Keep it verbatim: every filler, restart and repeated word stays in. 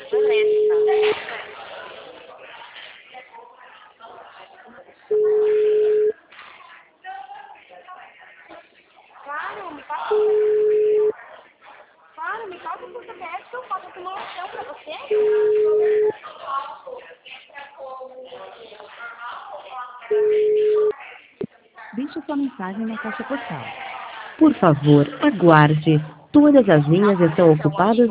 Beleza. Claro, me passa. Claro, me passa o C P F que eu faço a simulação pra você. Deixe sua mensagem na caixa postal. Por favor, aguarde. Todas as linhas estão ocupadas.